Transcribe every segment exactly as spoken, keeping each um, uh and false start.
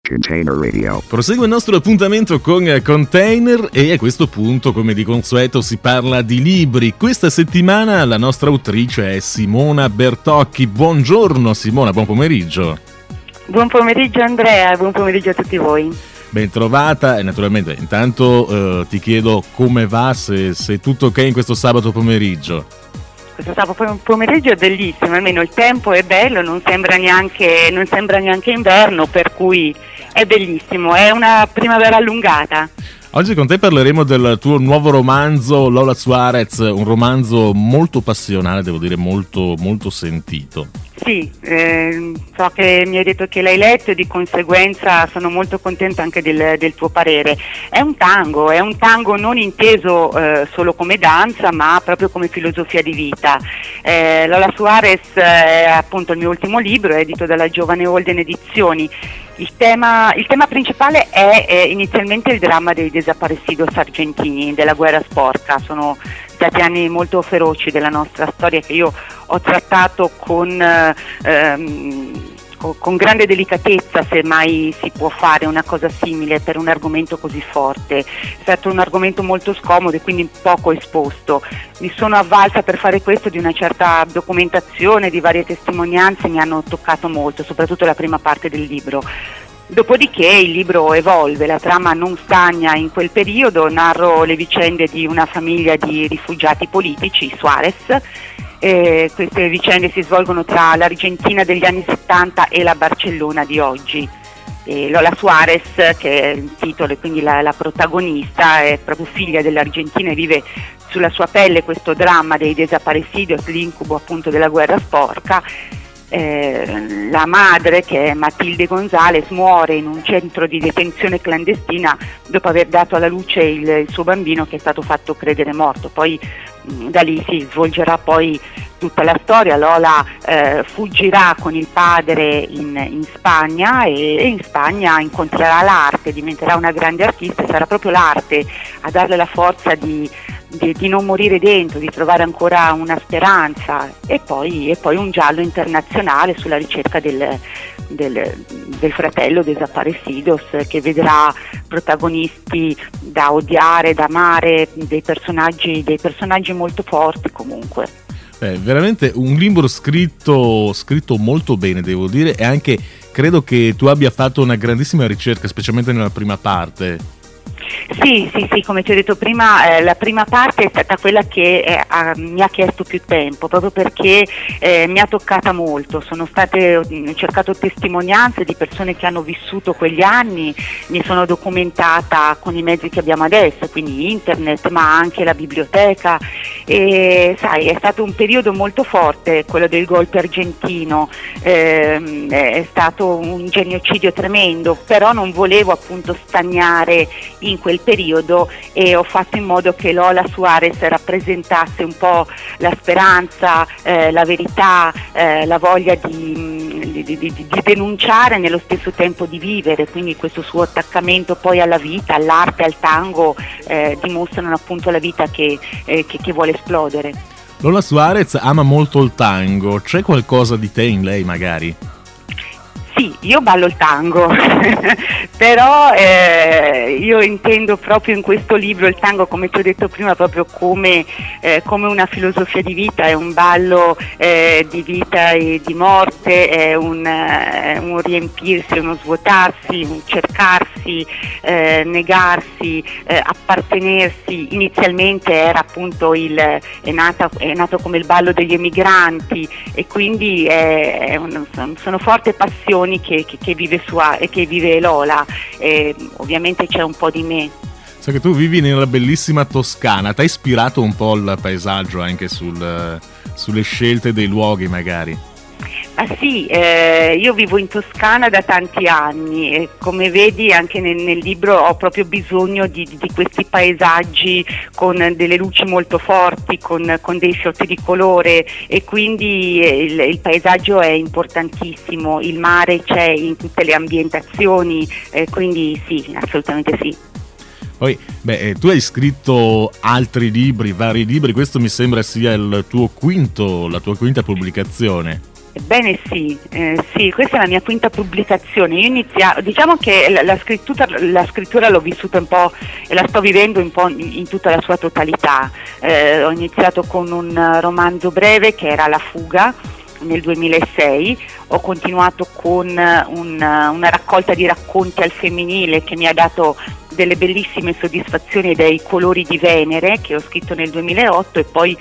Container Radio. Prosegue il nostro appuntamento con Container e a questo punto, come di consueto, si parla di libri. Questa settimana la nostra autrice è Simona Bertocchi. Buongiorno Simona, buon pomeriggio. Buon pomeriggio Andrea, buon pomeriggio a tutti voi. Ben trovata e naturalmente intanto eh, ti chiedo come va, se, se è tutto ok in questo sabato pomeriggio. Questo sabato pomeriggio è bellissimo, almeno il tempo è bello, non sembra neanche, non sembra neanche inverno, per cui è bellissimo, è una primavera allungata. Oggi con te parleremo del tuo nuovo romanzo Lola Suarez, un romanzo molto passionale, devo dire molto, molto sentito. Sì, eh, so che mi hai detto che l'hai letto e di conseguenza sono molto contenta anche del, del tuo parere. È un tango, è un tango non inteso eh, solo come danza, ma proprio come filosofia di vita. Eh, Lola Suarez è appunto il mio ultimo libro, è edito dalla Giovane Holden Edizioni. Il tema, il tema principale è, è inizialmente il dramma dei desaparecidos argentini, della guerra sporca. Sono stati anni molto feroci della nostra storia che io ho trattato con, ehm, con, con grande delicatezza, se mai si può fare una cosa simile per un argomento così forte. È stato un argomento molto scomodo e quindi poco esposto. Mi sono avvalsa per fare questo di una certa documentazione, di varie testimonianze, mi hanno toccato molto, soprattutto la prima parte del libro. Dopodiché il libro evolve, la trama non stagna in quel periodo, narro le vicende di una famiglia di rifugiati politici, i Suarez. Eh, queste vicende si svolgono tra l'Argentina degli anni settanta e la Barcellona di oggi. Eh, Lola Suarez, che è il titolo e quindi la, la protagonista, è proprio figlia dell'Argentina e vive sulla sua pelle questo dramma dei desaparecidos, l'incubo appunto della guerra sporca. Eh, la madre, che è Matilde González, muore in un centro di detenzione clandestina dopo aver dato alla luce il, il suo bambino, che è stato fatto credere morto. Poi mh, da lì si svolgerà poi tutta la storia. Lola eh, fuggirà con il padre in, in Spagna e, e in Spagna incontrerà l'arte, diventerà una grande artista e sarà proprio l'arte a darle la forza di Di, di non morire dentro, di trovare ancora una speranza. E poi, e poi un giallo internazionale sulla ricerca del, del, del fratello desaparecidos, che vedrà protagonisti da odiare, da amare, dei personaggi, dei personaggi molto forti comunque. Beh, veramente un libro scritto, scritto molto bene, devo dire, e anche credo che tu abbia fatto una grandissima ricerca, specialmente nella prima parte. Sì, sì, sì, come ti ho detto prima, eh, la prima parte è stata quella che eh, ha, mi ha chiesto più tempo, proprio perché eh, mi ha toccata molto. Sono state, ho cercato testimonianze di persone che hanno vissuto quegli anni, mi sono documentata con i mezzi che abbiamo adesso, quindi internet, ma anche la biblioteca. E sai, è stato un periodo molto forte quello del golpe argentino, eh, è stato un genocidio tremendo, però non volevo appunto stagnare in quel periodo e ho fatto in modo che Lola Suarez rappresentasse un po' la speranza, eh, la verità, eh, la voglia di, di, di, di denunciare e nello stesso tempo di vivere. Quindi questo suo attaccamento poi alla vita, all'arte, al tango eh, dimostrano appunto la vita che, eh, che, che vuole esplodere. Lola Suarez ama molto il tango, c'è qualcosa di te in lei magari? Sì, io ballo il tango, però eh, io intendo proprio in questo libro il tango, come ti ho detto prima, proprio come, eh, come una filosofia di vita, è un ballo eh, di vita e di morte, è un, eh, un riempirsi, uno svuotarsi, un cercarsi, eh, negarsi, eh, appartenersi. Inizialmente era appunto il, è, nata, è nato come il ballo degli emigranti e quindi è, è un, sono forti passioni Che, che, che vive sua e che vive Lola, e ovviamente c'è un po' di me. So che tu vivi nella bellissima Toscana, ti ha ispirato un po' il paesaggio anche sul, sulle scelte dei luoghi magari? Ah sì, eh, io vivo in Toscana da tanti anni e come vedi anche nel, nel libro ho proprio bisogno di, di questi paesaggi con delle luci molto forti, con, con dei fiotti di colore e quindi il, il paesaggio è importantissimo, il mare c'è in tutte le ambientazioni, eh, quindi sì, assolutamente sì. Poi, beh, tu hai scritto altri libri, vari libri, questo mi sembra sia il tuo quinto, la tua quinta pubblicazione. Ebbene sì, eh, sì, questa è la mia quinta pubblicazione. Io inizia, diciamo che la, la, scrittura, la scrittura l'ho vissuta un po' e la sto vivendo un po' in, in tutta la sua totalità. Eh, ho iniziato con un romanzo breve che era La fuga nel duemilasei, ho continuato con un, una raccolta di racconti al femminile che mi ha dato delle bellissime soddisfazioni, dei colori di Venere, che ho scritto nel duemilaotto, e poi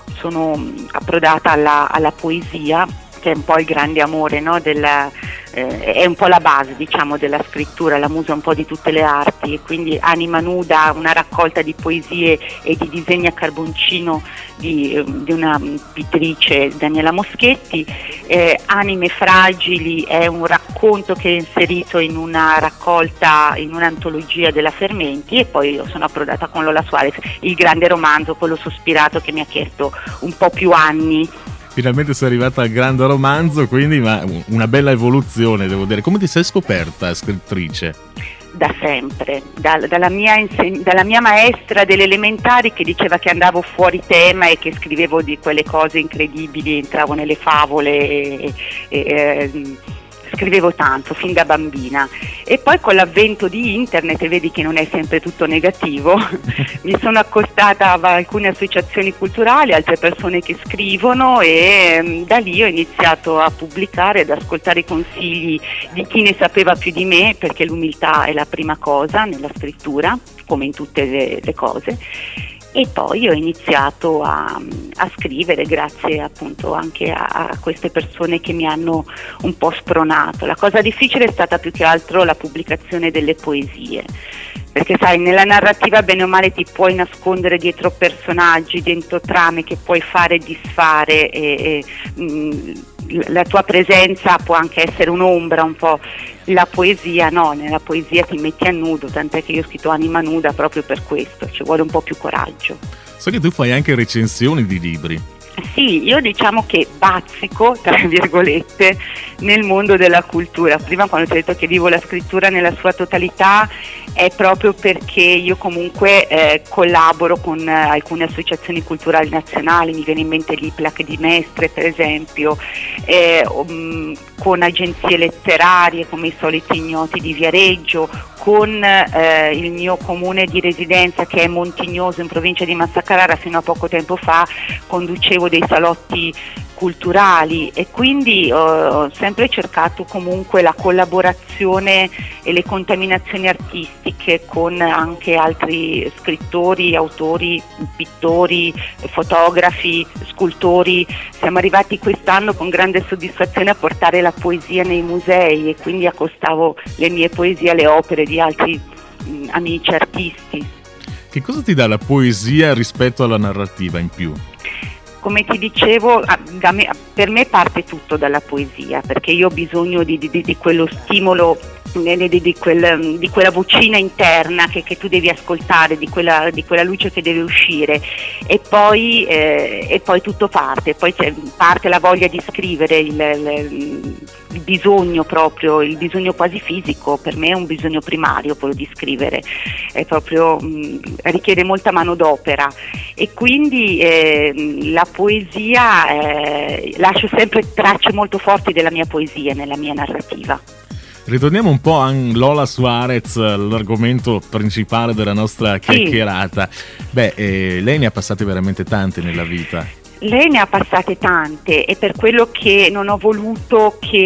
sono approdata alla, alla poesia, che è un po' il grande amore, no? Della, eh, è un po' la base, diciamo, della scrittura, la musa un po' di tutte le arti, e quindi Anima nuda, una raccolta di poesie e di disegni a carboncino di, di una pittrice, Daniela Moschetti. eh, Anime fragili è un racconto che è inserito in una raccolta, in un'antologia della Fermenti, e poi io sono approdata con Lola Suarez, il grande romanzo, quello sospirato che mi ha chiesto un po' più anni. Finalmente sei arrivata al grande romanzo, quindi ma una bella evoluzione, devo dire. Come ti sei scoperta scrittrice? Da sempre, da, dalla, mia inseg- dalla mia maestra delle elementari, che diceva che andavo fuori tema e che scrivevo di quelle cose incredibili, entravo nelle favole e, e, e scrivevo tanto fin da bambina. E poi con l'avvento di internet, e vedi che non è sempre tutto negativo, mi sono accostata a alcune associazioni culturali, altre persone che scrivono, e um, da lì ho iniziato a pubblicare, ad ascoltare i consigli di chi ne sapeva più di me, perché l'umiltà è la prima cosa nella scrittura, come in tutte le, le cose. E poi ho iniziato a, a scrivere grazie appunto anche a, a queste persone che mi hanno un po' spronato. La cosa difficile è stata più che altro la pubblicazione delle poesie, perché sai, nella narrativa bene o male ti puoi nascondere dietro personaggi, dentro trame che puoi fare e disfare, e, e mh, la tua presenza può anche essere un'ombra un po'. La poesia no, nella poesia ti metti a nudo, tant'è che io ho scritto Anima nuda proprio per questo, ci vuole un po' più coraggio. So che tu fai anche recensioni di libri. Sì, io diciamo che bazzico, tra virgolette, nel mondo della cultura. Prima, quando ti ho detto che vivo la scrittura nella sua totalità, è proprio perché io comunque eh, collaboro con eh, alcune associazioni culturali nazionali, mi viene in mente l'I P L A C di Mestre per esempio, eh, um, con agenzie letterarie come i Soliti Ignoti di Viareggio, con eh, il mio comune di residenza che è Montignoso in provincia di Massa Carrara. Fino a poco tempo fa conducevo dei salotti culturali, e quindi ho sempre cercato comunque la collaborazione e le contaminazioni artistiche con anche altri scrittori, autori, pittori, fotografi, scultori. Siamo arrivati quest'anno con grande soddisfazione a portare la poesia nei musei, e quindi accostavo le mie poesie alle opere di altri mh, amici artisti. Che cosa ti dà la poesia rispetto alla narrativa in più? Come ti dicevo, da me, per me parte tutto dalla poesia, perché io ho bisogno di, di, di quello stimolo, di, di, quel, di quella vocina interna che, che tu devi ascoltare, di quella, di quella luce che deve uscire, e poi, eh, e poi tutto parte, poi c'è, parte la voglia di scrivere, il, il, il bisogno proprio, il bisogno quasi fisico. Per me è un bisogno primario quello di scrivere, è proprio, mh, richiede molta manodopera, e quindi eh, la poesia, eh, lascio sempre tracce molto forti della mia poesia nella mia narrativa. Ritorniamo un po' a Lola Suarez, l'argomento principale della nostra chiacchierata. Sì. Beh, eh, lei ne ha passate veramente tante nella vita. Lei ne ha passate tante, e per quello che non ho voluto che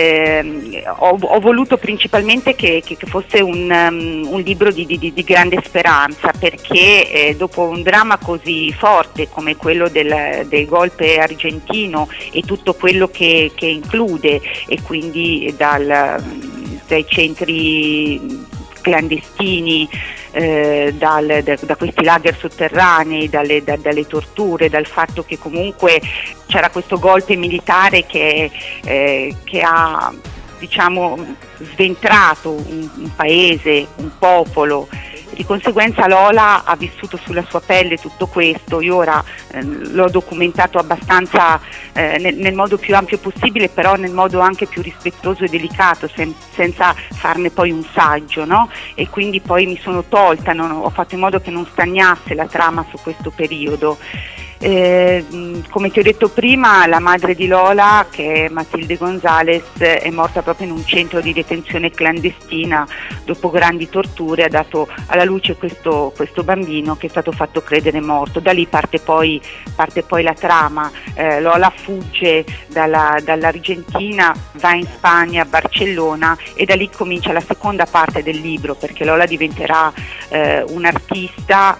eh, ho, ho voluto principalmente che, che, che fosse un, um, un libro di, di, di grande speranza, perché eh, dopo un dramma così forte come quello del, del golpe argentino e tutto quello che, che include, e quindi dal, dai centri clandestini, eh, dal, da, da questi lager sotterranei, dalle, da, dalle torture, dal fatto che comunque c'era questo golpe militare che, eh, che ha, diciamo, sventrato un, un paese, un popolo. Di conseguenza Lola ha vissuto sulla sua pelle tutto questo. Io ora eh, l'ho documentato abbastanza eh, nel, nel modo più ampio possibile, però nel modo anche più rispettoso e delicato, sen- senza farne poi un saggio, no? E quindi poi mi sono tolta, non, ho fatto in modo che non stagnasse la trama su questo periodo. Eh, come ti ho detto prima, la madre di Lola, che è Matilde Gonzalez, è morta proprio in un centro di detenzione clandestina dopo grandi torture. Ha dato alla luce questo, questo bambino che è stato fatto credere morto. Da lì parte poi, parte poi la trama. Eh, Lola fugge dalla, dall'Argentina, va in Spagna, a Barcellona, e da lì comincia la seconda parte del libro, perché Lola diventerà eh, un'artista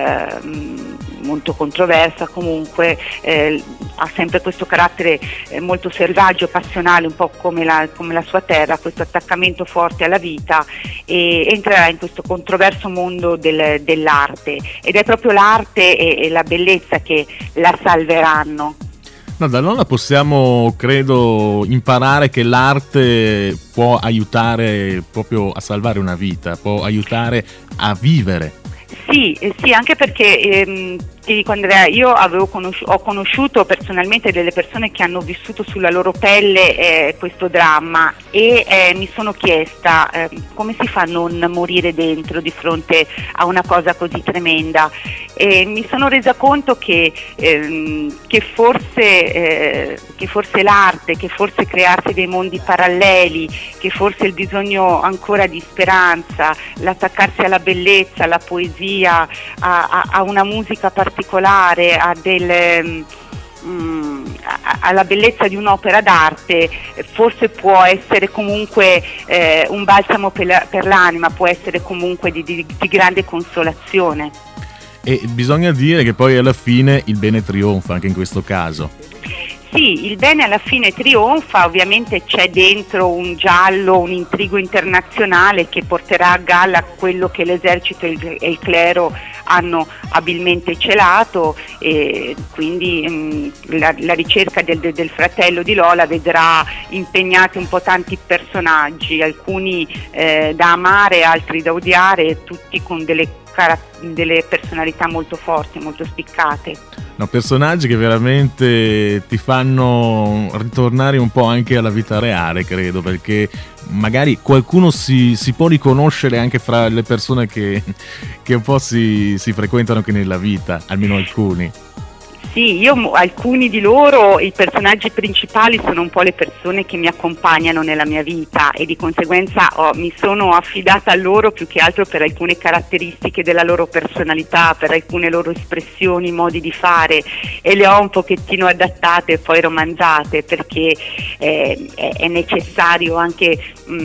eh, molto controversa, comunque eh, ha sempre questo carattere eh, molto selvaggio, passionale, un po' come la, come la sua terra, questo attaccamento forte alla vita, e entrerà in questo controverso mondo del, dell'arte, ed è proprio l'arte e, e la bellezza che la salveranno. No, da Lola possiamo, credo, imparare che l'arte può aiutare proprio a salvare una vita, può aiutare a vivere. Sì, eh, sì, anche perché ehm, ti dico Andrea, io avevo conosci- ho conosciuto personalmente delle persone che hanno vissuto sulla loro pelle eh, questo dramma, e eh, mi sono chiesta eh, come si fa a non morire dentro di fronte a una cosa così tremenda, e mi sono resa conto che, ehm, che, forse, eh, che forse l'arte, che forse crearsi dei mondi paralleli, che forse il bisogno ancora di speranza, l'attaccarsi alla bellezza, alla poesia, a, a, a una musica particolare, a delle, mm, a, alla bellezza di un'opera d'arte, forse può essere comunque eh, un balsamo per, la, per l'anima, può essere comunque di, di, di grande consolazione. E bisogna dire che poi alla fine il bene trionfa anche in questo caso. Sì, il bene alla fine trionfa, ovviamente c'è dentro un giallo, un intrigo internazionale che porterà a galla quello che l'esercito e il, e il clero hanno abilmente celato, e quindi mh, la, la ricerca del, del fratello di Lola vedrà impegnati un po' tanti personaggi, alcuni eh, da amare, altri da odiare, tutti con delle delle personalità molto forti, molto spiccate. No, personaggi che veramente ti fanno ritornare un po' anche alla vita reale, credo, perché magari qualcuno si, si può riconoscere anche fra le persone che, che un po' si, si frequentano anche nella vita, almeno alcuni. Sì, io alcuni di loro, i personaggi principali, sono un po' le persone che mi accompagnano nella mia vita, e di conseguenza oh, mi sono affidata a loro più che altro per alcune caratteristiche della loro personalità, per alcune loro espressioni, modi di fare, e le ho un pochettino adattate e poi romanzate, perché eh, è necessario anche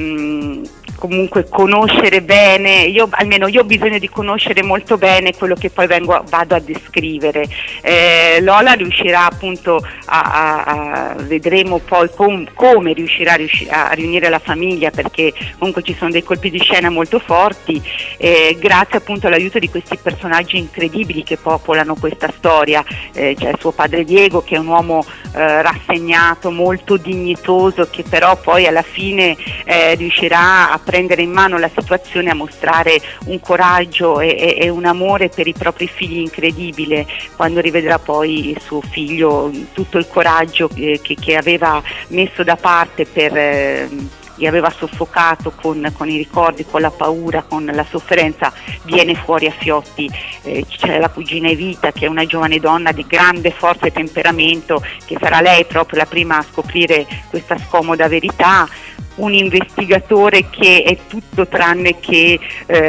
mh, comunque conoscere bene, io almeno io ho bisogno di conoscere molto bene quello che poi vengo, vado a descrivere. Eh, Lola riuscirà appunto a, a, a vedremo poi com, come riuscirà a, riusci, a riunire la famiglia, perché comunque ci sono dei colpi di scena molto forti, eh, grazie appunto all'aiuto di questi personaggi incredibili che popolano questa storia. Eh, c'è suo padre Diego, che è un uomo eh, rassegnato, molto dignitoso, che però poi alla fine eh, riuscirà a prendere in mano la situazione, a mostrare un coraggio e, e, e un amore per i propri figli incredibile, quando rivedrà poi il suo figlio, tutto il coraggio che, che, che aveva messo da parte per... Eh, li aveva soffocato con, con i ricordi, con la paura, con la sofferenza, viene fuori a fiotti. Eh, c'è la cugina Evita, che è una giovane donna di grande forza e temperamento, che sarà lei proprio la prima a scoprire questa scomoda verità, un investigatore che è tutto tranne che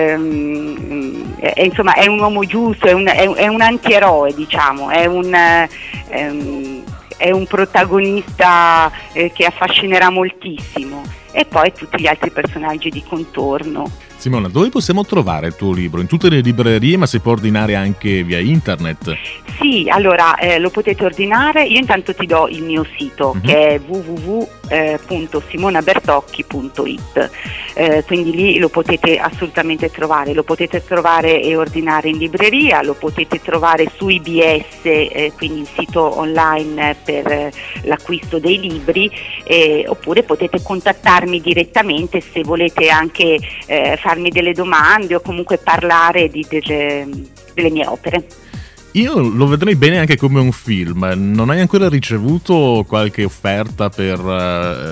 ehm, è, insomma è un uomo giusto, è un, è, è un antieroe, diciamo, è un ehm, è un protagonista eh, che affascinerà moltissimo, e poi tutti gli altri personaggi di contorno. Simona, dove possiamo trovare il tuo libro? In tutte le librerie, ma si può ordinare anche via internet? Sì, allora eh, lo potete ordinare, io intanto ti do il mio sito, mm-hmm. che è w w w punto simona bertocchi punto i t, eh, quindi lì lo potete assolutamente trovare, lo potete trovare e ordinare in libreria, lo potete trovare su I B S, eh, quindi il sito online per eh, l'acquisto dei libri, eh, oppure potete contattarmi direttamente se volete anche eh, farmi delle domande o comunque parlare di, delle, delle mie opere. Io lo vedrei bene anche come un film. Non hai ancora ricevuto qualche offerta per uh,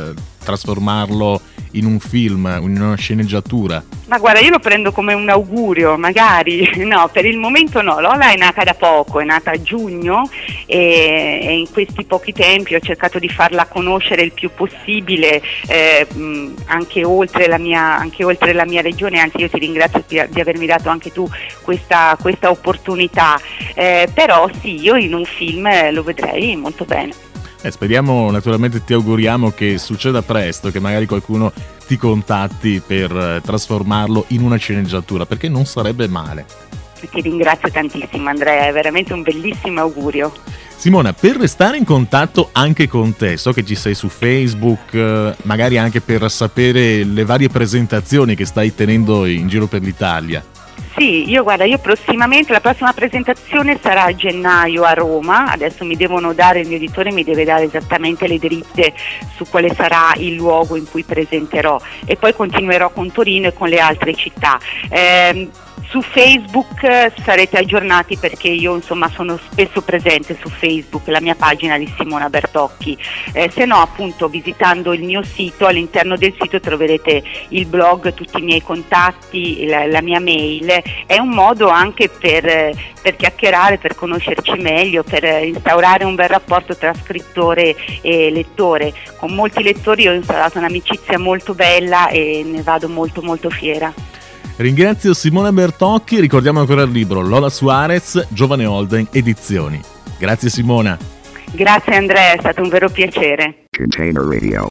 trasformarlo in un film, in una sceneggiatura? Ma guarda, io lo prendo come un augurio, magari, no, per il momento no, Lola è nata da poco, è nata a giugno e, e in questi pochi tempi ho cercato di farla conoscere il più possibile, eh, mh, anche, oltre la mia, anche oltre la mia regione, anzi io ti ringrazio di, di avermi dato anche tu questa, questa opportunità, eh, però sì, io in un film lo vedrei molto bene. Eh, speriamo, naturalmente ti auguriamo che succeda presto, che magari qualcuno ti contatti per eh, trasformarlo in una sceneggiatura, perché non sarebbe male. Ti ringrazio tantissimo Andrea, è veramente un bellissimo augurio. Simona, per restare in contatto anche con te, so che ci sei su Facebook, eh, magari anche per sapere le varie presentazioni che stai tenendo in giro per l'Italia. Sì, io guarda, io prossimamente, la prossima presentazione sarà a gennaio a Roma, adesso mi devono dare, il mio editore mi deve dare esattamente le dritte su quale sarà il luogo in cui presenterò e poi continuerò con Torino e con le altre città. Eh, su Facebook sarete aggiornati perché io insomma sono spesso presente su Facebook, la mia pagina di Simona Bertocchi, eh, se no appunto visitando il mio sito, all'interno del sito troverete il blog, tutti i miei contatti, la, la mia mail, è un modo anche per, per chiacchierare, per conoscerci meglio, per instaurare un bel rapporto tra scrittore e lettore. Con molti lettori ho instaurato un'amicizia molto bella e ne vado molto molto fiera. Ringrazio Simona Bertocchi, ricordiamo ancora il libro Lola Suarez, Giovane Holden Edizioni. Grazie Simona. Grazie Andrea, è stato un vero piacere. Container Radio.